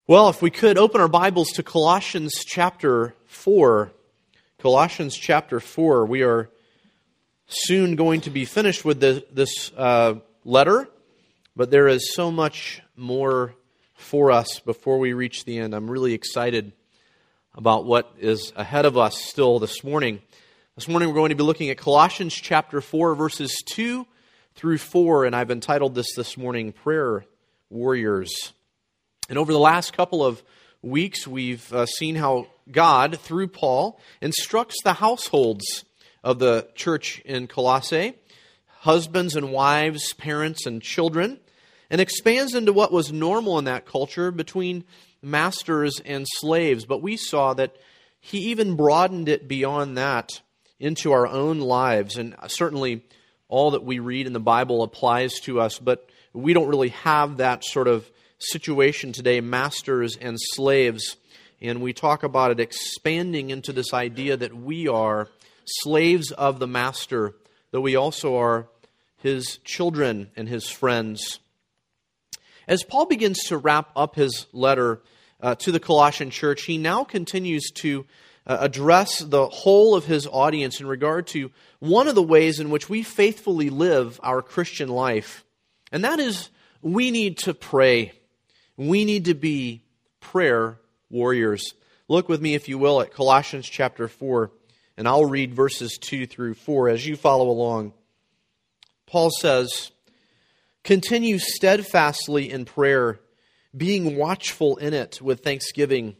Well, if we could open our Bibles to Colossians chapter 4. Colossians chapter 4. We are soon going to be finished with this letter, but there is so much more for us before we reach the end. I'm really excited about what is ahead of us still this morning. This morning we're going to be looking at Colossians chapter 4, verses 2 through 4, and I've entitled this morning, Prayer Warriors. And over the last couple of weeks, we've seen how God, through Paul, instructs the households of the church in Colossae, husbands and wives, parents and children, and expands into what was normal in that culture between masters and slaves. But we saw that he even broadened it beyond that into our own lives. And certainly all that we read in the Bible applies to us, but we don't really have that sort of situation today, masters and slaves, and we talk about it expanding into this idea that we are slaves of the master, though we also are his children and his friends. As Paul begins to wrap up his letter to the Colossian church, he now continues to address the whole of his audience in regard to one of the ways in which we faithfully live our Christian life, and that is we need to pray. We need to be prayer warriors. Look with me, if you will, at Colossians chapter 4, and I'll read verses 2 through 4 as you follow along. Paul says, "Continue steadfastly in prayer, being watchful in it with thanksgiving.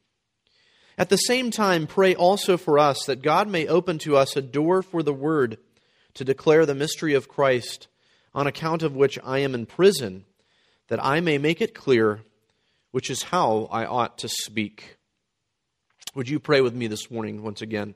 At the same time, pray also for us, that God may open to us a door for the word to declare the mystery of Christ, on account of which I am in prison, that I may make it clear, which is how I ought to speak." Would you pray with me this morning once again?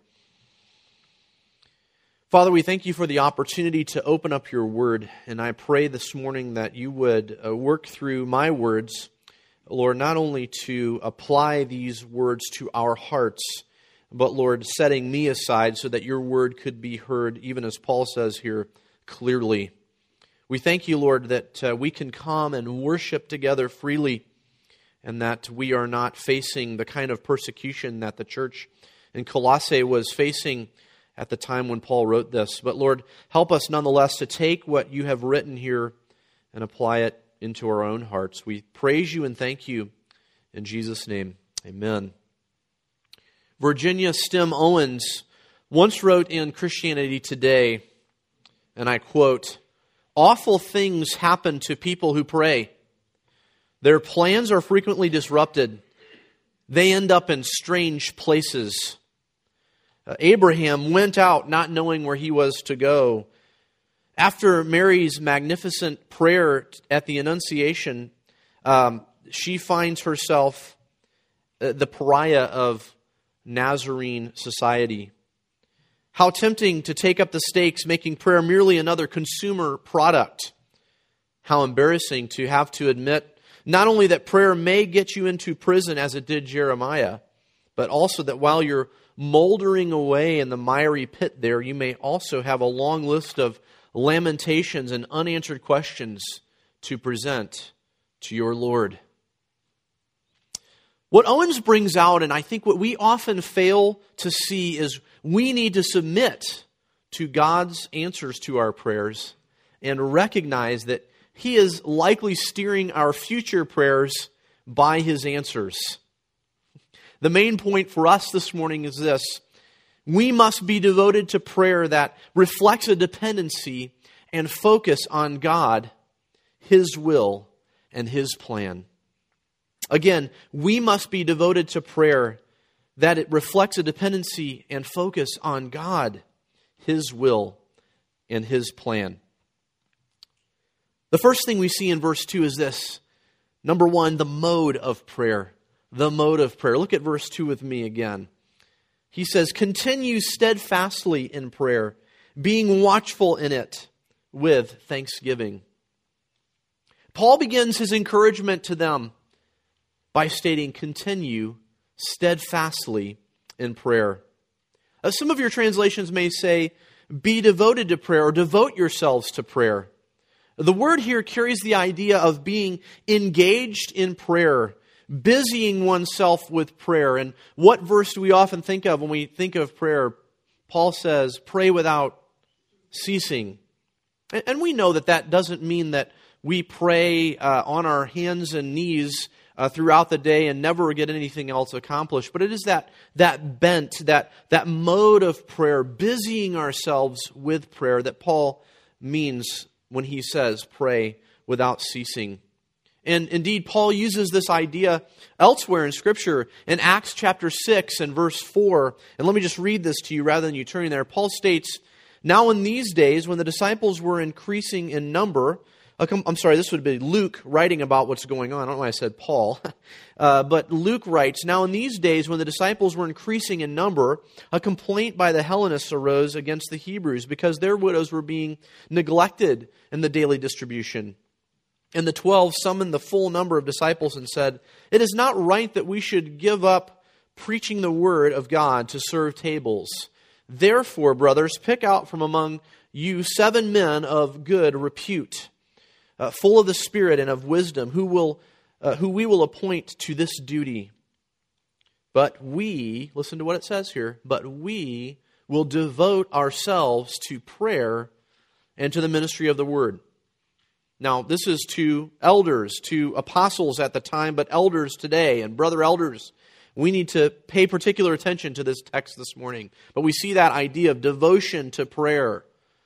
Father, we thank you for the opportunity to open up your word, and I pray this morning that you would work through my words, Lord, not only to apply these words to our hearts, but, Lord, setting me aside so that your word could be heard, even as Paul says here, clearly. We thank you, Lord, that we can come and worship together freely, and that we are not facing the kind of persecution that the church in Colossae was facing at the time when Paul wrote this. But Lord, help us nonetheless to take what you have written here and apply it into our own hearts. We praise you and thank you in Jesus' name. Amen. Virginia Stem Owens once wrote in Christianity Today, and I quote, "Awful things happen to people who pray. Their plans are frequently disrupted. They end up in strange places. Abraham went out not knowing where he was to go. After Mary's magnificent prayer at the Annunciation, she finds herself the pariah of Nazarene society. How tempting to take up the stakes, making prayer merely another consumer product. How embarrassing to have to admit not only that prayer may get you into prison as it did Jeremiah, but also that while you're moldering away in the miry pit there, you may also have a long list of lamentations and unanswered questions to present to your Lord." What Owens brings out, and I think what we often fail to see, is we need to submit to God's answers to our prayers and recognize that He is likely steering our future prayers by His answers. The main point for us this morning is this: we must be devoted to prayer that reflects a dependency and focus on God, His will, and His plan. Again, we must be devoted to prayer that it reflects a dependency and focus on God, His will, and His plan. The first thing we see in verse 2 is this. Number one, the mode of prayer. The mode of prayer. Look at verse 2 with me again. He says, "Continue steadfastly in prayer, being watchful in it with thanksgiving." Paul begins his encouragement to them by stating, "Continue steadfastly in prayer." Some of your translations may say, "Be devoted to prayer," or "Devote yourselves to prayer." The word here carries the idea of being engaged in prayer, busying oneself with prayer. And what verse do we often think of when we think of prayer? Paul says, pray without ceasing. And we know that doesn't mean that we pray on our hands and knees throughout the day and never get anything else accomplished. But it is that bent, that mode of prayer, busying ourselves with prayer that Paul means when he says pray without ceasing. And indeed, Paul uses this idea elsewhere in Scripture in Acts chapter 6 and verse 4. And let me just read this to you rather than you turning there. Paul states, "Now in these days, when the disciples were increasing in number," this would be Luke writing about what's going on. I don't know why I said Paul. But Luke writes, "Now in these days, when the disciples were increasing in number, a complaint by the Hellenists arose against the Hebrews because their widows were being neglected in the daily distribution. And the 12 summoned the full number of disciples and said, 'It is not right that we should give up preaching the word of God to serve tables. Therefore, brothers, pick out from among you 7 men of good repute, full of the Spirit and of wisdom, who we will appoint to this duty. But we,'" listen to what it says here, "but we will devote ourselves to prayer and to the ministry of the word." Now, this is to elders, to apostles at the time, but elders today, and brother elders. We need to pay particular attention to this text this morning. But we see that idea of devotion to prayer.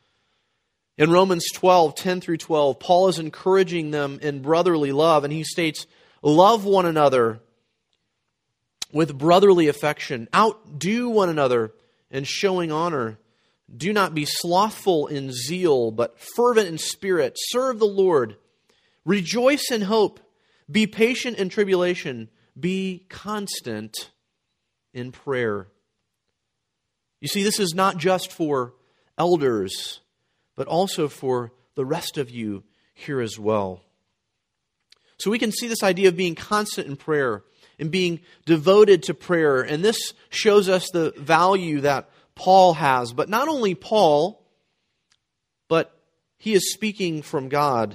In Romans 12, 10 through 12, Paul is encouraging them in brotherly love, and he states, "Love one another with brotherly affection. Outdo one another in showing honor. Do not be slothful in zeal, but fervent in spirit. Serve the Lord. Rejoice in hope. Be patient in tribulation. Be constant in prayer." You see, this is not just for elders, but also for the rest of you here as well. So we can see this idea of being constant in prayer and being devoted to prayer. And this shows us the value that Paul has. But not only Paul, but he is speaking from God.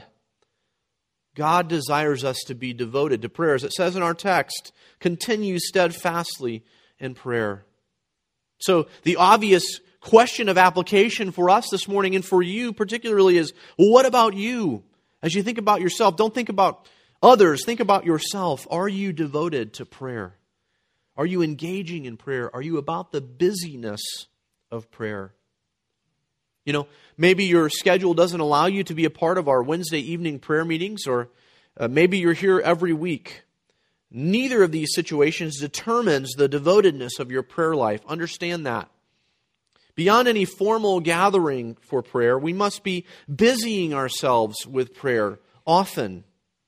God desires us to be devoted to prayer. As it says in our text, continue steadfastly in prayer. So the obvious question of application for us this morning and for you particularly is, well, what about you? As you think about yourself, don't think about others, think about yourself. Are you devoted to prayer? Are you engaging in prayer? Are you about the busyness of prayer? You know, maybe your schedule doesn't allow you to be a part of our Wednesday evening prayer meetings, or maybe you're here every week. Neither of these situations determines the devotedness of your prayer life. Understand that. Beyond any formal gathering for prayer, we must be busying ourselves with prayer often.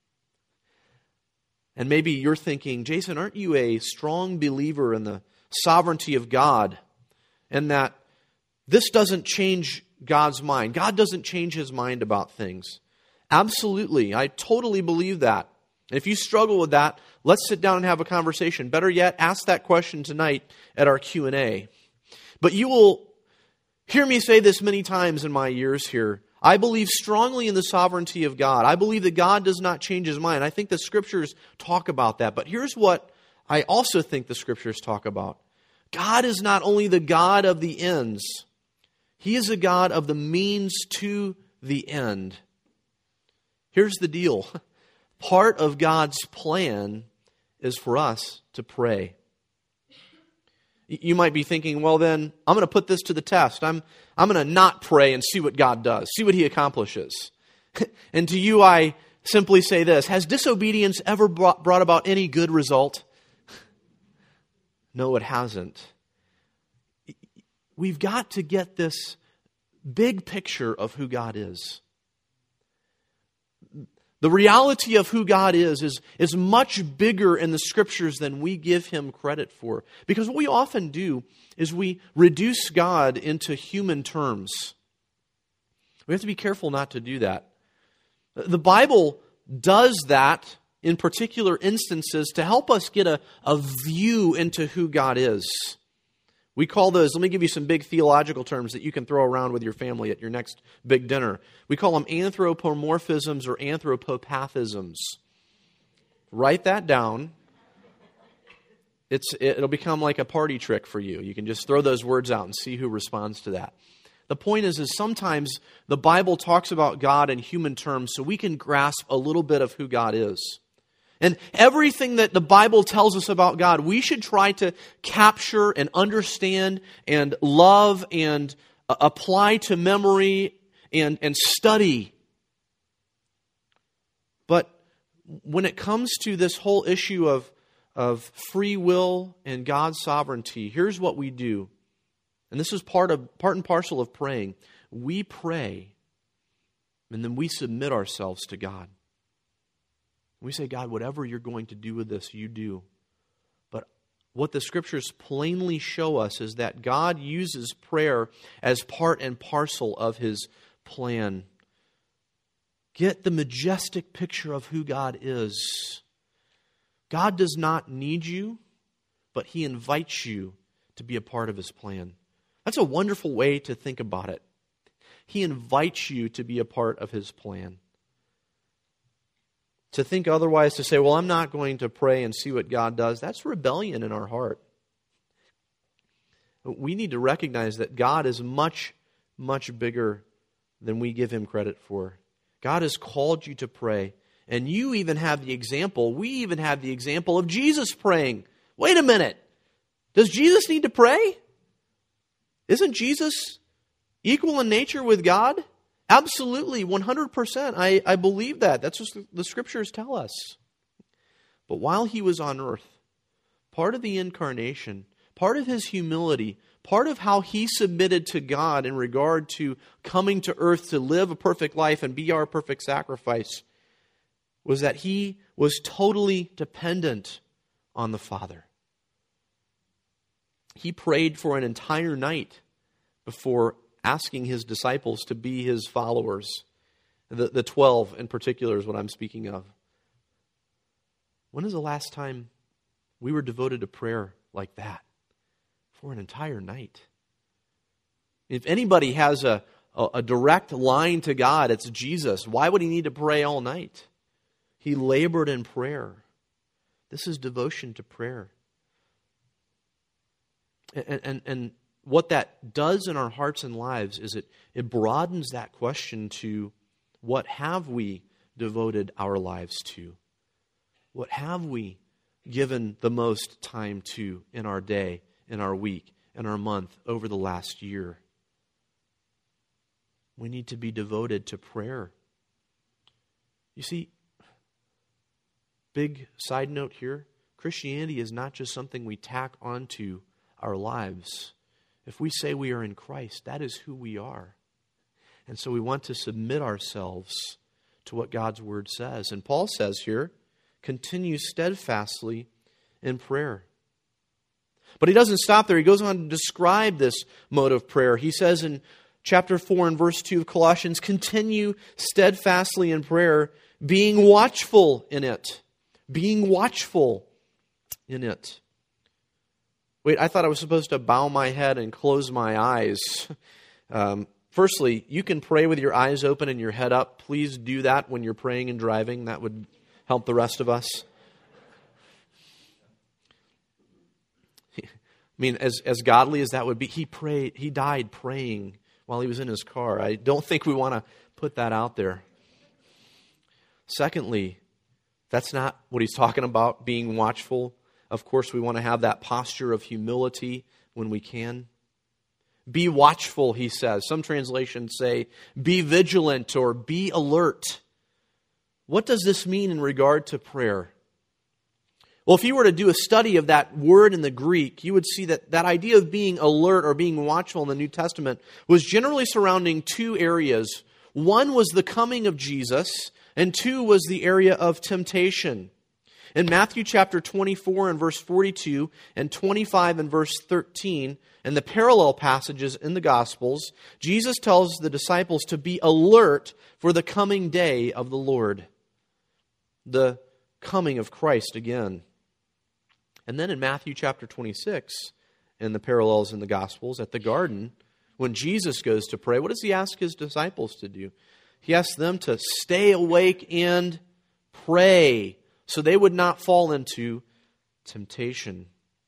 And maybe you're thinking, Jason, aren't you a strong believer in the sovereignty of God? And that this doesn't change God's mind. God doesn't change His mind about things. Absolutely. I totally believe that. And if you struggle with that, let's sit down and have a conversation. Better yet, ask that question tonight at our Q&A. But you will hear me say this many times in my years here. I believe strongly in the sovereignty of God. I believe that God does not change His mind. I think the Scriptures talk about that. But here's what I also think the Scriptures talk about. God is not only the God of the ends. He is a God of the means to the end. Here's the deal. Part of God's plan is for us to pray. You might be thinking, well then, I'm going to put this to the test. I'm going to not pray and see what God does, see what He accomplishes. And to you I simply say this, has disobedience ever brought about any good result? No, it hasn't. We've got to get this big picture of who God is. The reality of who God is much bigger in the Scriptures than we give Him credit for. Because what we often do is we reduce God into human terms. We have to be careful not to do that. The Bible does that in particular instances to help us get a view into who God is. We call those, let me give you some big theological terms that you can throw around with your family at your next big dinner. We call them anthropomorphisms or anthropopathisms. Write that down. it'll become like a party trick for you. You can just throw those words out and see who responds to that. The point is sometimes the Bible talks about God in human terms so we can grasp a little bit of who God is. And everything that the Bible tells us about God, we should try to capture and understand and love and apply to memory and study. But when it comes to this whole issue of free will and God's sovereignty, here's what we do. And this is part and parcel of praying. We pray, and then we submit ourselves to God. We say, God, whatever you're going to do with this, you do. But what the Scriptures plainly show us is that God uses prayer as part and parcel of His plan. Get the majestic picture of who God is. God does not need you, but He invites you to be a part of His plan. That's a wonderful way to think about it. He invites you to be a part of His plan. To think otherwise, to say, well, I'm not going to pray and see what God does, that's rebellion in our heart. We need to recognize that God is much, much bigger than we give Him credit for. God has called you to pray. And you even have the example, we even have the example of Jesus praying. Wait a minute. Does Jesus need to pray? Isn't Jesus equal in nature with God? Absolutely, 100%. I believe that. That's what the Scriptures tell us. But while He was on earth, part of the incarnation, part of His humility, part of how He submitted to God in regard to coming to earth to live a perfect life and be our perfect sacrifice, was that He was totally dependent on the Father. He prayed for an entire night before asking His disciples to be His followers. The 12 in particular is what I'm speaking of. When is the last time we were devoted to prayer like that? For an entire night. If anybody has a direct line to God, it's Jesus. Why would He need to pray all night? He labored in prayer. This is devotion to prayer. And what that does in our hearts and lives is it broadens that question to what have we devoted our lives to? What have we given the most time to in our day, in our week, in our month, over the last year? We need to be devoted to prayer. You see, big side note here, Christianity is not just something we tack onto our lives. If we say we are in Christ, that is who we are. And so we want to submit ourselves to what God's Word says. And Paul says here, continue steadfastly in prayer. But he doesn't stop there. He goes on to describe this mode of prayer. He says in chapter 4 and verse 2 of Colossians, continue steadfastly in prayer, being watchful in it. Being watchful in it. Wait, I thought I was supposed to bow my head and close my eyes. Firstly, you can pray with your eyes open and your head up. Please do that when you're praying and driving. That would help the rest of us. I mean, as godly as that would be, he died praying while he was in his car. I don't think we want to put that out there. Secondly, that's not what he's talking about, being watchful. Of course, we want to have that posture of humility when we can. Be watchful, he says. Some translations say, be vigilant or be alert. What does this mean in regard to prayer? Well, if you were to do a study of that word in the Greek, you would see that idea of being alert or being watchful in the New Testament was generally surrounding two areas. One was the coming of Jesus, and two was the area of temptation. In Matthew chapter 24 and verse 42 and 25 and verse 13, and the parallel passages in the Gospels, Jesus tells the disciples to be alert for the coming day of the Lord. The coming of Christ again. And then in Matthew chapter 26, and the parallels in the Gospels, at the garden, when Jesus goes to pray, what does he ask his disciples to do? He asks them to stay awake and pray, so they would not fall into temptation.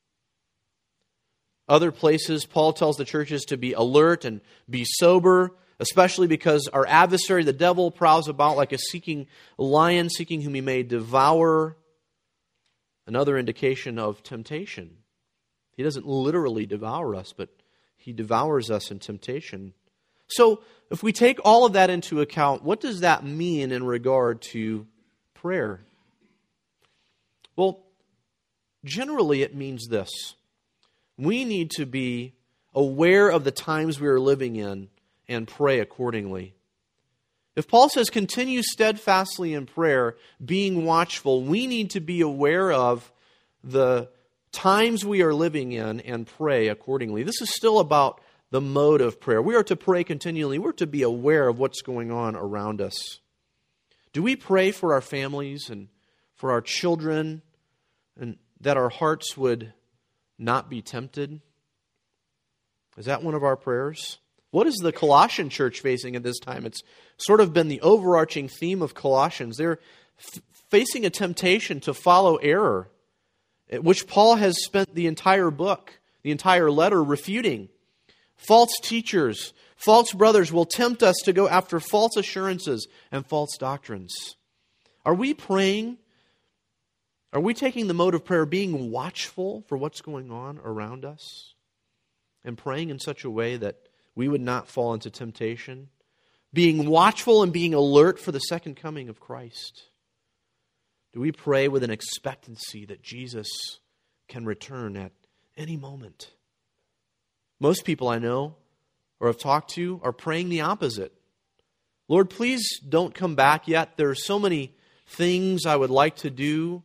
Other places, Paul tells the churches to be alert and be sober, especially because our adversary, the devil, prowls about like a seeking lion, seeking whom he may devour. Another indication of temptation. He doesn't literally devour us, but he devours us in temptation. So, if we take all of that into account, what does that mean in regard to prayer? Well, generally it means this. We need to be aware of the times we are living in and pray accordingly. If Paul says continue steadfastly in prayer, being watchful, we need to be aware of the times we are living in and pray accordingly. This is still about the mode of prayer. We are to pray continually. We're to be aware of what's going on around us. Do we pray for our families and for our children, and that our hearts would not be tempted? Is that one of our prayers? What is the Colossian church facing at this time? It's sort of been the overarching theme of Colossians. They're facing a temptation to follow error, which Paul has spent the entire book, the entire letter refuting. False teachers, false brothers will tempt us to go after false assurances and false doctrines. Are we praying? Are we taking the mode of prayer, being watchful for what's going on around us? And praying in such a way that we would not fall into temptation? Being watchful and being alert for the second coming of Christ? Do we pray with an expectancy that Jesus can return at any moment? Most people I know or have talked to are praying the opposite. Lord, please don't come back yet. There are so many things I would like to do.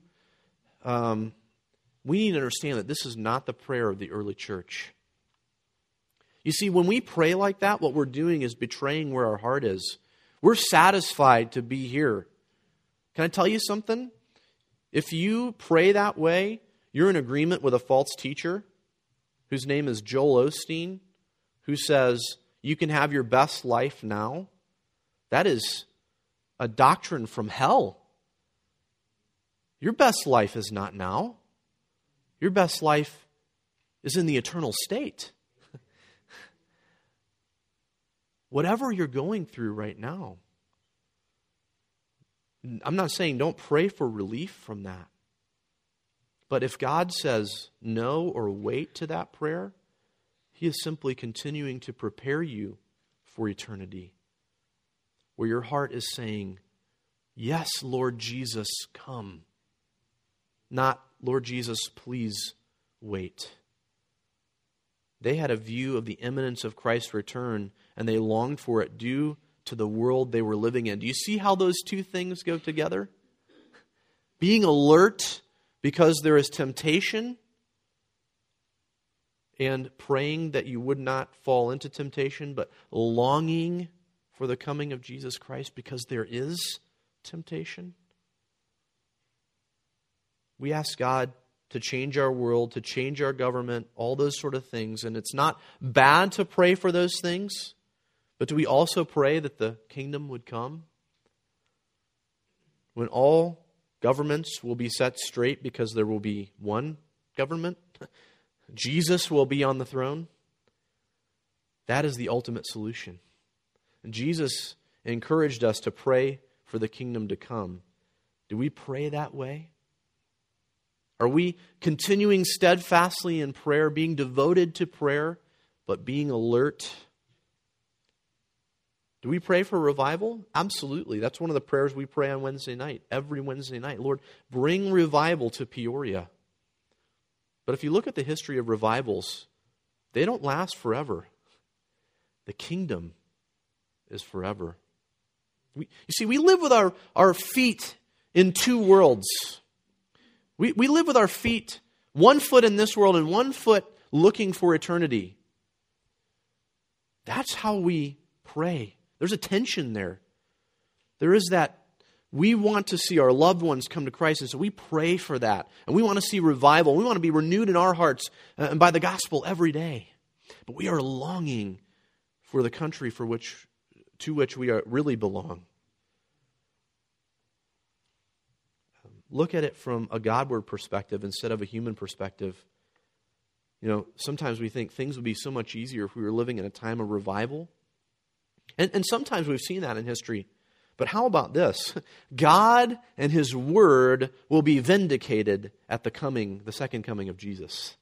We need to understand that this is not the prayer of the early church. You see, when we pray like that, what we're doing is betraying where our heart is. We're satisfied to be here. Can I tell you something? If you pray that way, you're in agreement with a false teacher whose name is Joel Osteen, who says you can have your best life now. That is a doctrine from hell. Your best life is not now. Your best life is in the eternal state. Whatever you're going through right now, I'm not saying don't pray for relief from that. But if God says no or wait to that prayer, He is simply continuing to prepare you for eternity, where your heart is saying, yes, Lord Jesus, come. Not, Lord Jesus, please wait. They had a view of the imminence of Christ's return, and they longed for it due to the world they were living in. Do you see how those two things go together? Being alert because there is temptation, and praying that you would not fall into temptation, but longing for the coming of Jesus Christ because there is temptation. We ask God to change our world, to change our government, all those sort of things. And it's not bad to pray for those things, but do we also pray that the kingdom would come? When all governments will be set straight because there will be one government, Jesus will be on the throne. That is the ultimate solution. And Jesus encouraged us to pray for the kingdom to come. Do we pray that way? Are we continuing steadfastly in prayer, being devoted to prayer, but being alert? Do we pray for revival? Absolutely. That's one of the prayers we pray on Wednesday night, every Wednesday night. Lord, bring revival to Peoria. But if you look at the history of revivals, they don't last forever. The kingdom is forever. You see, we live with our feet in two worlds. We live with our feet, one foot in this world and one foot looking for eternity. That's how we pray. There's a tension there. There is that we want to see our loved ones come to Christ, and so we pray for that. And we want to see revival. We want to be renewed in our hearts and by the gospel every day. But we are longing for the country to which we really belong. Look at it from a Godward perspective instead of a human perspective. sometimes we think things would be so much easier if we were living in a time of revival. And sometimes we've seen that in history. But how about this? God and His Word will be vindicated at the second coming of Jesus.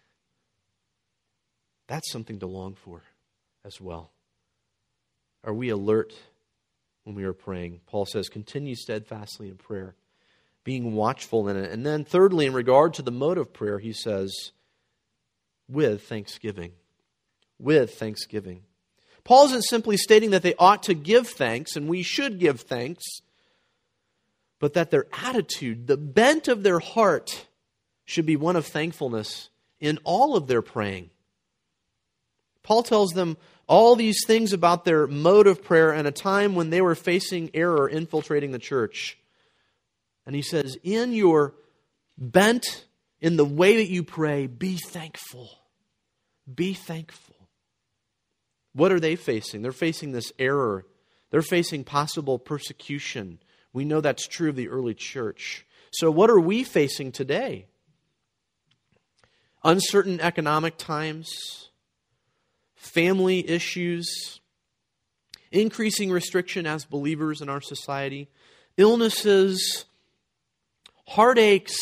That's something to long for as well. Are we alert when we are praying? Paul says, continue steadfastly in prayer, being watchful in it. And then thirdly, in regard to the mode of prayer, he says, with thanksgiving. With thanksgiving. Paul isn't simply stating that they ought to give thanks, and we should give thanks, but that their attitude, the bent of their heart, should be one of thankfulness in all of their praying. Paul tells them all these things about their mode of prayer in a time when they were facing error infiltrating the church. And he says, in your bent, in the way that you pray, be thankful. Be thankful. What are they facing? They're facing this error. They're facing possible persecution. We know that's true of the early church. So what are we facing today? Uncertain economic times, family issues, increasing restriction as believers in our society, illnesses, heartaches,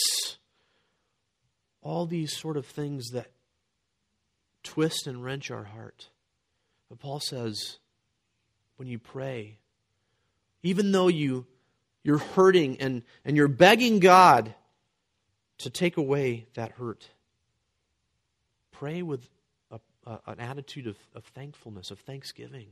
all these sort of things that twist and wrench our heart. But Paul says, when you pray, even though you're hurting and you're begging God to take away that hurt, pray with an attitude of thankfulness, of thanksgiving.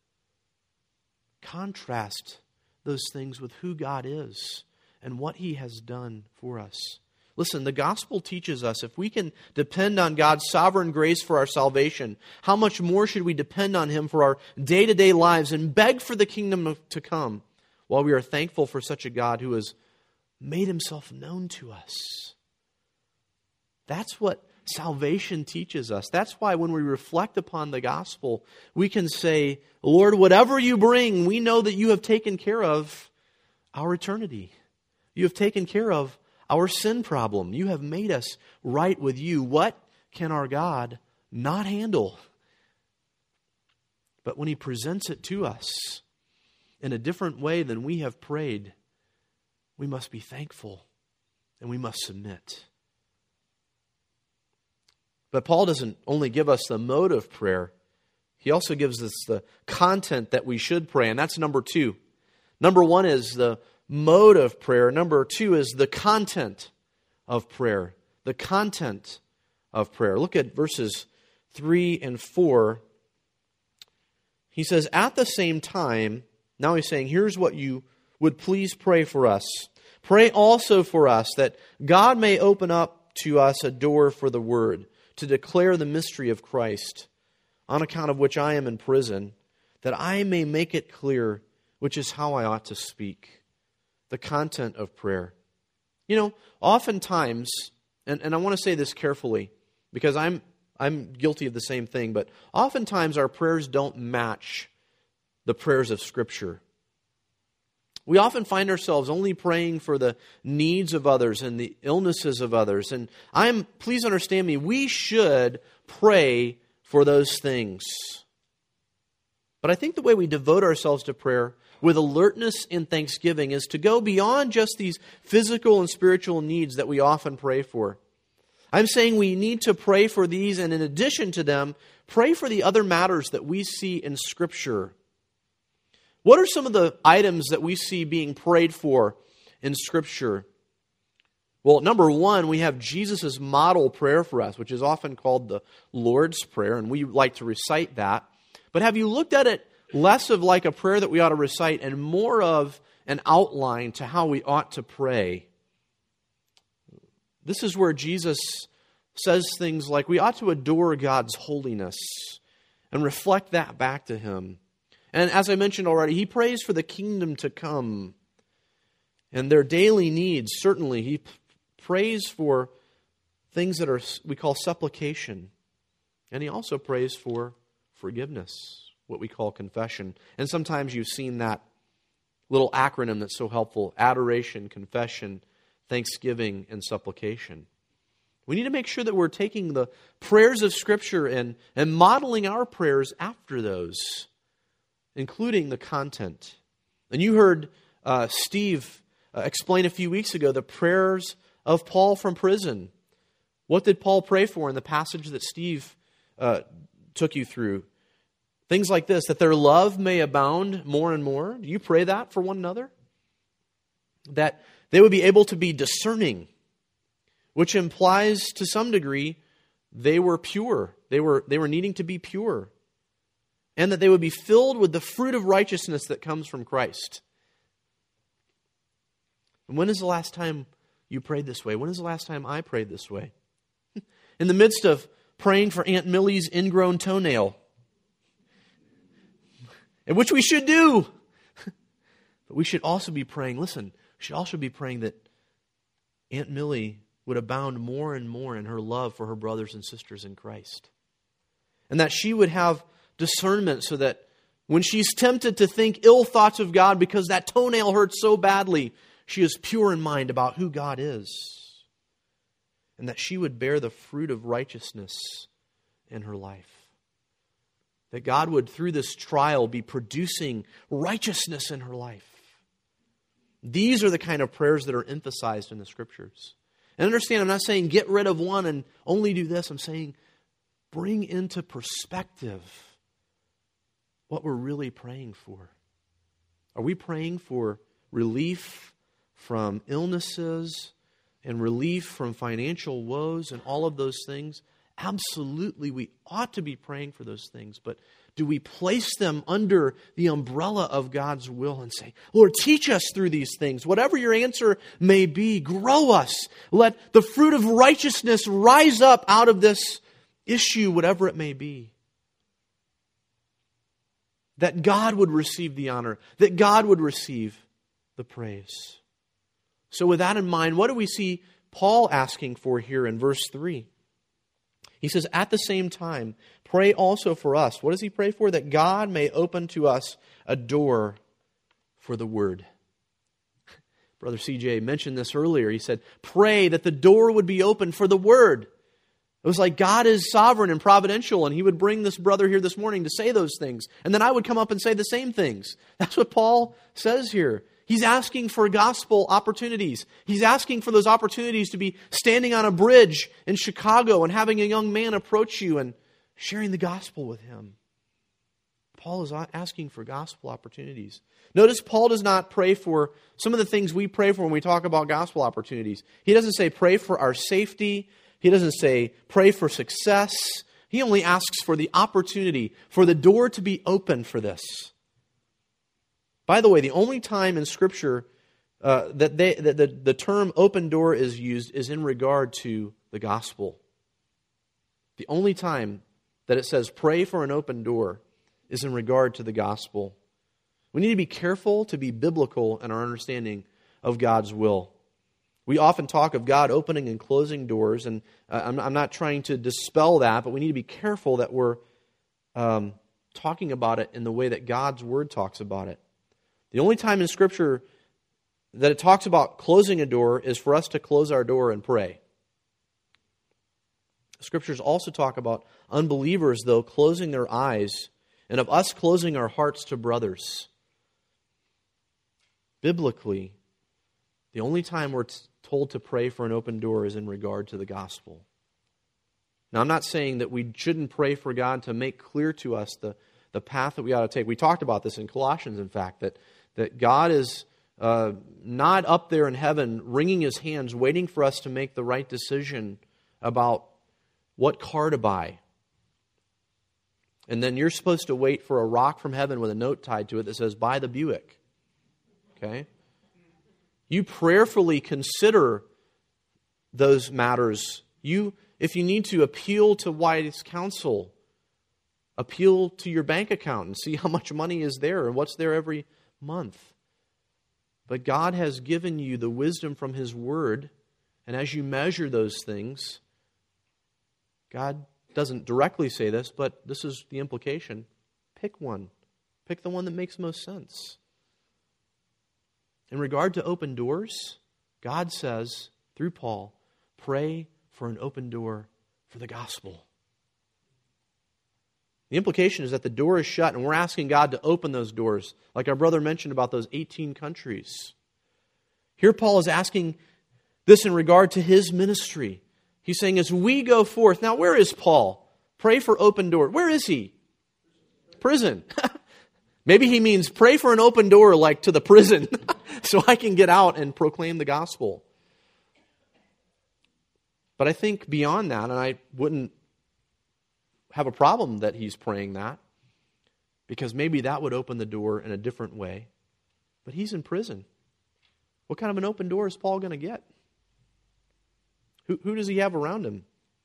Contrast those things with who God is and what He has done for us. Listen, the gospel teaches us if we can depend on God's sovereign grace for our salvation, how much more should we depend on Him for our day-to-day lives and beg for the kingdom to come while we are thankful for such a God who has made Himself known to us. That's what salvation teaches us. That's why when we reflect upon the gospel, we can say, Lord, whatever you bring, we know that you have taken care of our eternity. You have taken care of our sin problem. You have made us right with you. What can our God not handle? But when He presents it to us in a different way than we have prayed, we must be thankful and we must submit. But Paul doesn't only give us the mode of prayer, he also gives us the content that we should pray, and that's number 2. Number 1 is the mode of prayer. Number 2 is the content of prayer. The content of prayer. Look at verses 3 and 4. He says, at the same time, now he's saying, here's what you would please pray for us. Pray also for us that God may open up to us a door for the word, to declare the mystery of Christ, on account of which I am in prison, that I may make it clear, which is how I ought to speak. The content of prayer. Oftentimes, and I want to say this carefully, because I'm guilty of the same thing, but oftentimes our prayers don't match the prayers of Scripture. We often find ourselves only praying for the needs of others and the illnesses of others. And please understand me, we should pray for those things. But I think the way we devote ourselves to prayer with alertness and thanksgiving is to go beyond just these physical and spiritual needs that we often pray for. I'm saying we need to pray for these, and in addition to them, pray for the other matters that we see in Scripture. What are some of the items that we see being prayed for in Scripture? Well, number 1, we have Jesus' model prayer for us, which is often called the Lord's Prayer, and we like to recite that. But have you looked at it less of like a prayer that we ought to recite and more of an outline to how we ought to pray? This is where Jesus says things like we ought to adore God's holiness and reflect that back to Him. And as I mentioned already, He prays for the kingdom to come and their daily needs. Certainly, He prays for things that we call supplication. And He also prays for forgiveness, what we call confession. And sometimes you've seen that little acronym that's so helpful: adoration, confession, thanksgiving, and supplication. We need to make sure that we're taking the prayers of Scripture and modeling our prayers after those, including the content. And you heard Steve explain a few weeks ago the prayers of Paul from prison. What did Paul pray for in the passage that Steve took you through? Things like this, that their love may abound more and more. Do you pray that for one another? That they would be able to be discerning, which implies to some degree they were pure. They were needing to be pure. And that they would be filled with the fruit of righteousness that comes from Christ. And when is the last time you prayed this way? When is the last time I prayed this way? In the midst of praying for Aunt Millie's ingrown toenail, and which we should do. But we should also be praying, listen, we should also be praying that Aunt Millie would abound more and more in her love for her brothers and sisters in Christ. And that she would have discernment so that when she's tempted to think ill thoughts of God because that toenail hurts so badly, she is pure in mind about who God is. And that she would bear the fruit of righteousness in her life. That God would, through this trial, be producing righteousness in her life. These are the kind of prayers that are emphasized in the Scriptures. And understand, I'm not saying get rid of one and only do this. I'm saying bring into perspective what we're really praying for. Are we praying for relief from illnesses and relief from financial woes and all of those things? Absolutely, we ought to be praying for those things. But do we place them under the umbrella of God's will and say, Lord, teach us through these things. Whatever your answer may be, grow us. Let the fruit of righteousness rise up out of this issue, whatever it may be. That God would receive the honor, that God would receive the praise. So with that in mind, what do we see Paul asking for here in verse 3? He says, at the same time, pray also for us. What does he pray for? That God may open to us a door for the Word. Brother CJ mentioned this earlier. He said, pray that the door would be open for the Word. It was like God is sovereign and providential, and he would bring this brother here this morning to say those things. And then I would come up and say the same things. That's what Paul says here. He's asking for gospel opportunities. He's asking for those opportunities to be standing on a bridge in Chicago and having a young man approach you and sharing the gospel with him. Paul is asking for gospel opportunities. Notice Paul does not pray for some of the things we pray for when we talk about gospel opportunities. He doesn't say pray for our safety. He doesn't say pray for success. He only asks for the opportunity, for the door to be open for this. By the way, the only time in Scripture that the term open door is used is in regard to the gospel. The only time that it says pray for an open door is in regard to the gospel. We need to be careful to be biblical in our understanding of God's will. We often talk of God opening and closing doors, and I'm not trying to dispel that, but we need to be careful that we're talking about it in the way that God's Word talks about it. The only time in Scripture that it talks about closing a door is for us to close our door and pray. Scriptures also talk about unbelievers, though, closing their eyes, and of us closing our hearts to brothers. Biblically, the only time we're told to pray for an open door is in regard to the gospel. Now, I'm not saying that we shouldn't pray for God to make clear to us the path that we ought to take. We talked about this in Colossians, in fact, that God is not up there in heaven wringing His hands, waiting for us to make the right decision about what car to buy. And then you're supposed to wait for a rock from heaven with a note tied to it that says, buy the Buick. Okay? You prayerfully consider those matters. If you need to, appeal to wise counsel. Appeal to your bank account and see how much money is there and what's there every month. But God has given you the wisdom from His Word, and as you measure those things, God doesn't directly say this, but this is the implication. Pick one. Pick the one that makes most sense. In regard to open doors, God says, through Paul, pray for an open door for the gospel. The implication is that the door is shut and we're asking God to open those doors, like our brother mentioned about those 18 countries. Here Paul is asking this in regard to his ministry. He's saying, as we go forth, now where is Paul? Pray for open door. Where is he? Prison. Maybe he means pray for an open door like to the prison so I can get out and proclaim the gospel. But I think beyond that, and I wouldn't have a problem that he's praying that, because maybe that would open the door in a different way. But he's in prison. What kind of an open door is Paul going to get? Who does he have around him?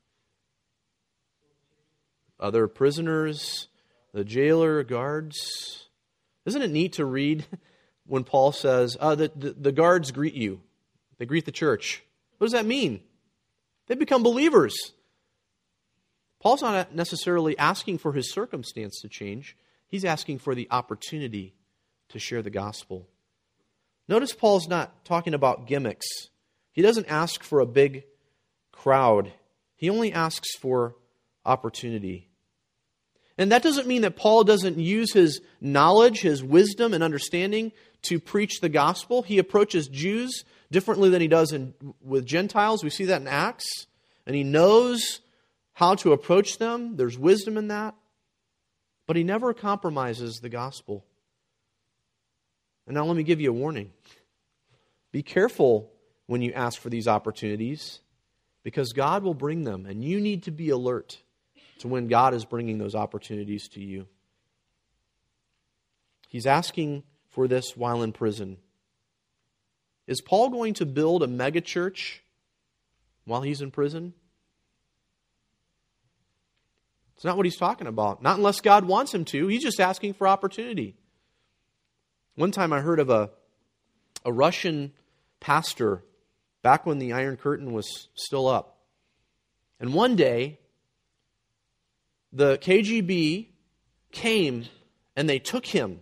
Other prisoners, the jailer, guards. Isn't it neat to read when Paul says, the guards greet you. They greet the church. What does that mean? They become believers. Paul's not necessarily asking for his circumstance to change. He's asking for the opportunity to share the gospel. Notice Paul's not talking about gimmicks. He doesn't ask for a big crowd. He only asks for opportunity. And that doesn't mean that Paul doesn't use his knowledge, his wisdom and understanding to preach the gospel. He approaches Jews differently than he does with Gentiles. We see that in Acts. And he knows how to approach them. There's wisdom in that. But he never compromises the gospel. And now let me give you a warning. Be careful when you ask for these opportunities, because God will bring them, and you need to be alert to when God is bringing those opportunities to you. He's asking for this while in prison. Is Paul going to build a megachurch while he's in prison? It's not what he's talking about. Not unless God wants him to. He's just asking for opportunity. One time I heard of a Russian pastor back when the Iron Curtain was still up. And one day, the KGB came and they took him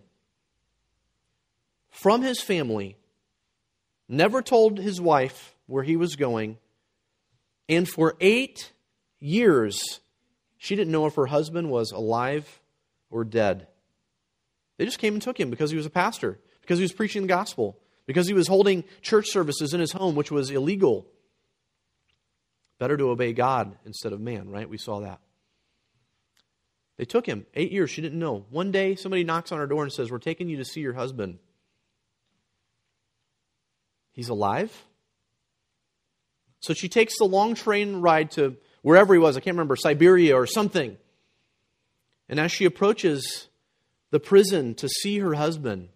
from his family, never told his wife where he was going, and for 8 years, she didn't know if her husband was alive or dead. They just came and took him because he was a pastor, because he was preaching the gospel, because he was holding church services in his home, which was illegal. Better to obey God instead of man, right? We saw that. They took him. 8 years, she didn't know. One day, somebody knocks on her door and says, "We're taking you to see your husband." He's alive? So she takes the long train ride to wherever he was. I can't remember, Siberia or something. And as she approaches the prison to see her husband,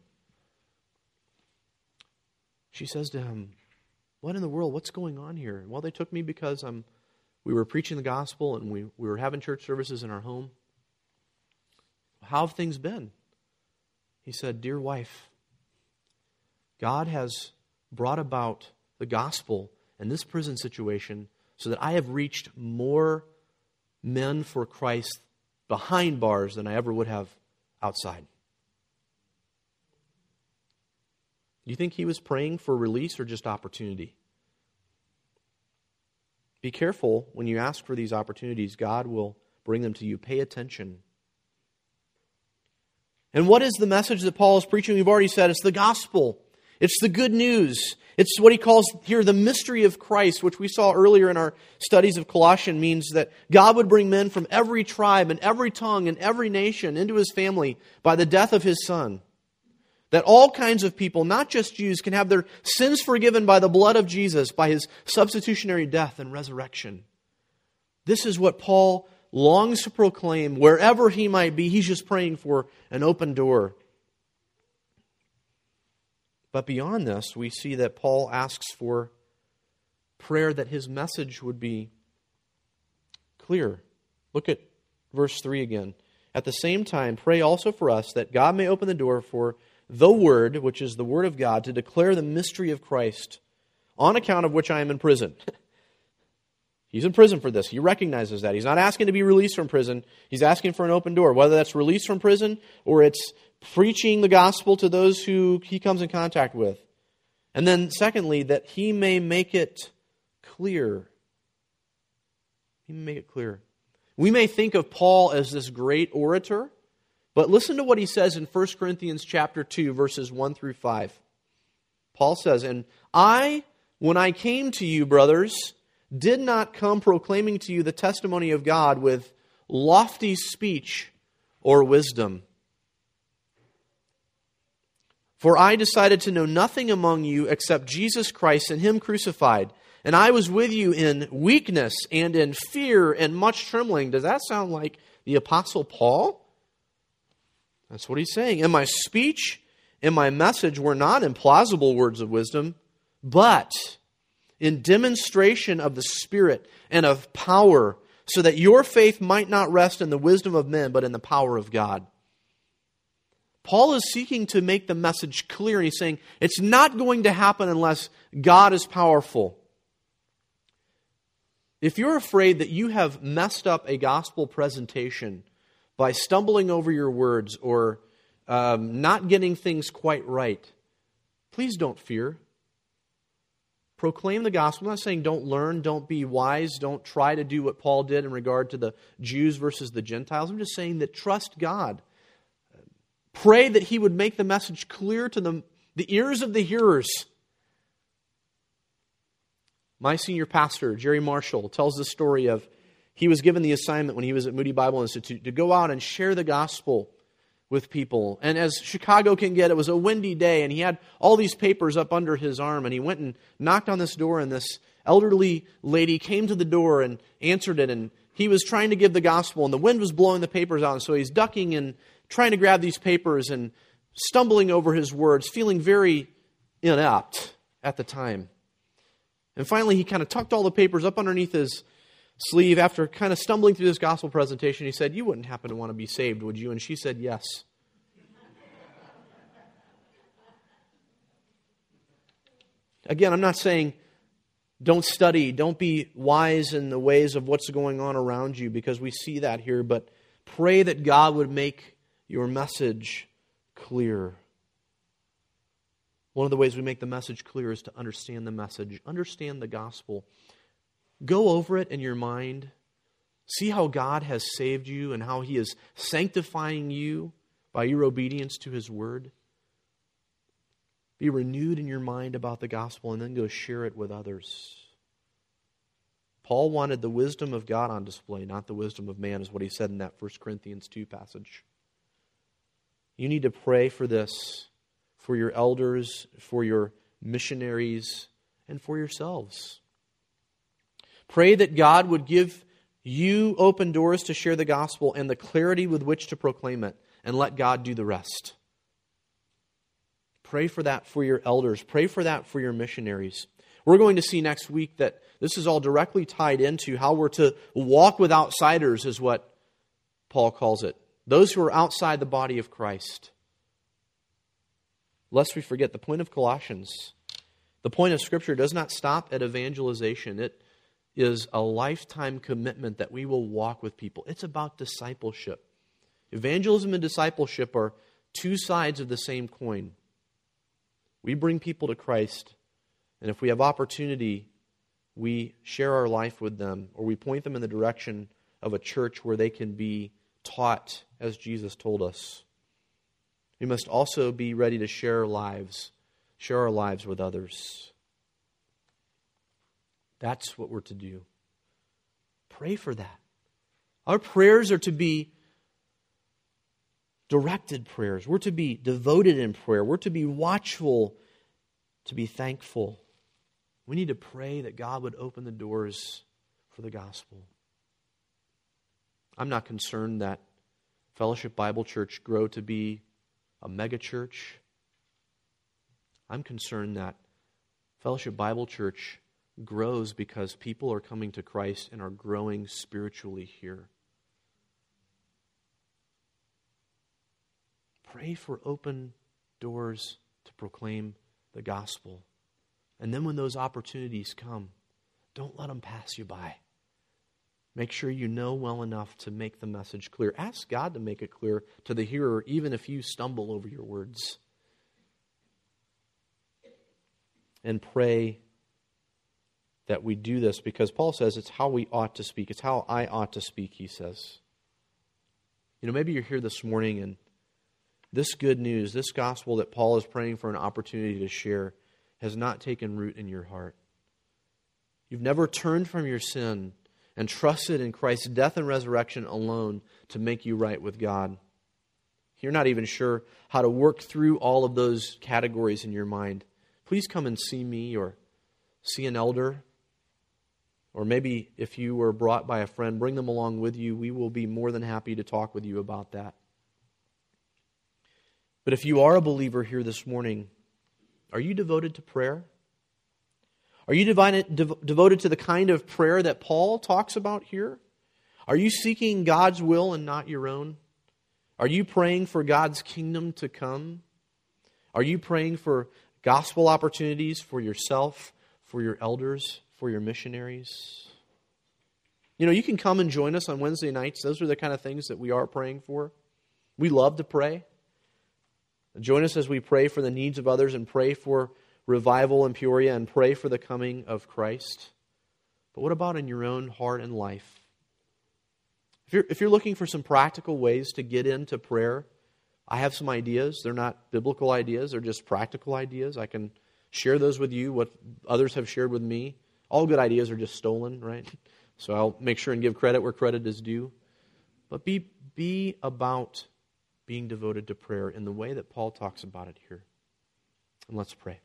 she says to him, "What in the world? What's going on here?" Well, they took me because we were preaching the gospel and we were having church services in our home. How have things been? He said, "Dear wife, God has brought about the gospel in this prison situation so that I have reached more men for Christ behind bars than I ever would have outside." Do you think he was praying for release or just opportunity? Be careful when you ask for these opportunities. God will bring them to you. Pay attention. And what is the message that Paul is preaching? We've already said it's the gospel. It's the good news. It's what he calls here the mystery of Christ, which we saw earlier in our studies of Colossians, means that God would bring men from every tribe and every tongue and every nation into his family by the death of his Son. That all kinds of people, not just Jews, can have their sins forgiven by the blood of Jesus, by his substitutionary death and resurrection. This is what Paul longs to proclaim wherever he might be. He's just praying for an open door. But beyond this, we see that Paul asks for prayer that his message would be clear. Look at verse 3 again. "At the same time, pray also for us that God may open the door for the word," which is the word of God, "to declare the mystery of Christ, on account of which I am in prison." He's in prison for this. He recognizes that. He's not asking to be released from prison. He's asking for an open door, whether that's release from prison or it's preaching the gospel to those who he comes in contact with. And then secondly, that he may make it clear. He may make it clear. We may think of Paul as this great orator, but listen to what he says in 1 Corinthians chapter 2, verses 1 through 5. Paul says, "And I, when I came to you, brothers, did not come proclaiming to you the testimony of God with lofty speech or wisdom. For I decided to know nothing among you except Jesus Christ and Him crucified. And I was with you in weakness and in fear and much trembling." Does that sound like the Apostle Paul? That's what he's saying. "And my speech and my message were not in plausible words of wisdom, but in demonstration of the Spirit and of power, so that your faith might not rest in the wisdom of men, but in the power of God." Paul is seeking to make the message clear, and he's saying it's not going to happen unless God is powerful. If you're afraid that you have messed up a gospel presentation by stumbling over your words or not getting things quite right, please don't fear. Proclaim the gospel. I'm not saying don't learn, don't be wise, don't try to do what Paul did in regard to the Jews versus the Gentiles. I'm just saying that trust God. Pray that He would make the message clear to the ears of the hearers. My senior pastor, Jerry Marshall, tells the story of he was given the assignment when he was at Moody Bible Institute to go out and share the gospel with people. And as Chicago can get, it was a windy day, and he had all these papers up under his arm, and he went and knocked on this door, and this elderly lady came to the door and answered it, and he was trying to give the gospel, and the wind was blowing the papers out, and so he's ducking and trying to grab these papers and stumbling over his words, feeling very inept at the time. And finally, he kind of tucked all the papers up underneath his sleeve after kind of stumbling through this gospel presentation. He said, "You wouldn't happen to want to be saved, would you?" And she said, "Yes." Again, I'm not saying don't study, don't be wise in the ways of what's going on around you, because we see that here, but pray that God would make your message clear. One of the ways we make the message clear is to understand the message. Understand the gospel. Go over it in your mind. See how God has saved you and how He is sanctifying you by your obedience to His word. Be renewed in your mind about the gospel, and then go share it with others. Paul wanted the wisdom of God on display, not the wisdom of man, is what he said in that 1 Corinthians 2 passage. You need to pray for this, for your elders, for your missionaries, and for yourselves. Pray that God would give you open doors to share the gospel and the clarity with which to proclaim it, and let God do the rest. Pray for that for your elders. Pray for that for your missionaries. We're going to see next week that this is all directly tied into how we're to walk with outsiders, is what Paul calls it. Those who are outside the body of Christ. Lest we forget, the point of Colossians, the point of Scripture does not stop at evangelization. It is a lifetime commitment that we will walk with people. It's about discipleship. Evangelism and discipleship are two sides of the same coin. We bring people to Christ, and if we have opportunity, we share our life with them, or we point them in the direction of a church where they can be taught as Jesus told us. We must also be ready to share our lives with others. That's what we're to do. Pray for that. Our prayers are to be directed prayers. We're to be devoted in prayer. We're to be watchful, to be thankful. We need to pray that God would open the doors for the gospel. I'm not concerned that Fellowship Bible Church grow to be a mega church. I'm concerned that Fellowship Bible Church grows because people are coming to Christ and are growing spiritually here. Pray for open doors to proclaim the gospel. And then when those opportunities come, don't let them pass you by. Make sure you know well enough to make the message clear. Ask God to make it clear to the hearer, even if you stumble over your words. And pray that we do this, because Paul says it's how we ought to speak. It's how I ought to speak, he says. Maybe you're here this morning and this good news, this gospel that Paul is praying for an opportunity to share, has not taken root in your heart. You've never turned from your sin and trusted in Christ's death and resurrection alone to make you right with God. You're not even sure how to work through all of those categories in your mind. Please come and see me or see an elder. Or maybe if you were brought by a friend, bring them along with you. We will be more than happy to talk with you about that. But if you are a believer here this morning, are you devoted to prayer? Are you devoted to the kind of prayer that Paul talks about here? Are you seeking God's will and not your own? Are you praying for God's kingdom to come? Are you praying for gospel opportunities for yourself, for your elders, for your missionaries? You can come and join us on Wednesday nights. Those are the kind of things that we are praying for. We love to pray. Join us as we pray for the needs of others and pray for revival in Peoria and pray for the coming of Christ. But what about in your own heart and life? If you're looking for some practical ways to get into prayer, I have some ideas. They're not biblical ideas. They're just practical ideas. I can share those with you, what others have shared with me. All good ideas are just stolen, right? So I'll make sure and give credit where credit is due. But be about being devoted to prayer in the way that Paul talks about it here. And let's pray.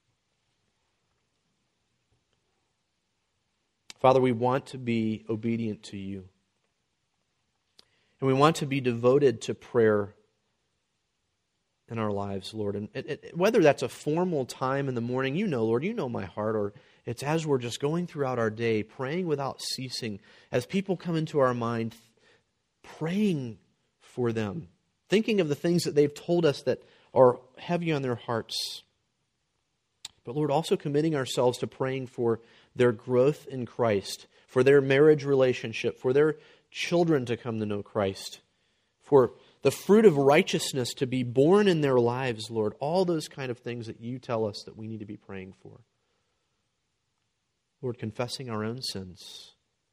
Father, we want to be obedient to you. And we want to be devoted to prayer in our lives, Lord. And whether that's a formal time in the morning, Lord, you know my heart, or it's as we're just going throughout our day, praying without ceasing, as people come into our mind, praying for them, thinking of the things that they've told us that are heavy on their hearts. But Lord, also committing ourselves to praying for their growth in Christ, for their marriage relationship, for their children to come to know Christ, for the fruit of righteousness to be born in their lives, Lord. All those kind of things that you tell us that we need to be praying for. Lord, confessing our own sins.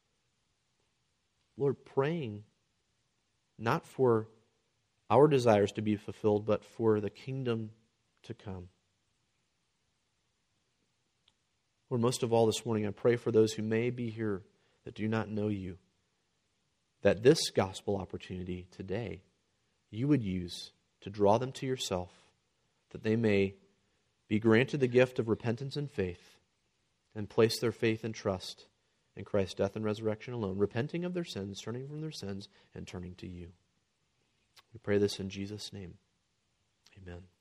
Lord, praying not for our desires to be fulfilled, but for the kingdom to come. Lord, most of all this morning, I pray for those who may be here that do not know you, that this gospel opportunity today you would use to draw them to yourself, that they may be granted the gift of repentance and faith and place their faith and trust in Christ's death and resurrection alone, repenting of their sins, turning from their sins, and turning to you. We pray this in Jesus' name. Amen.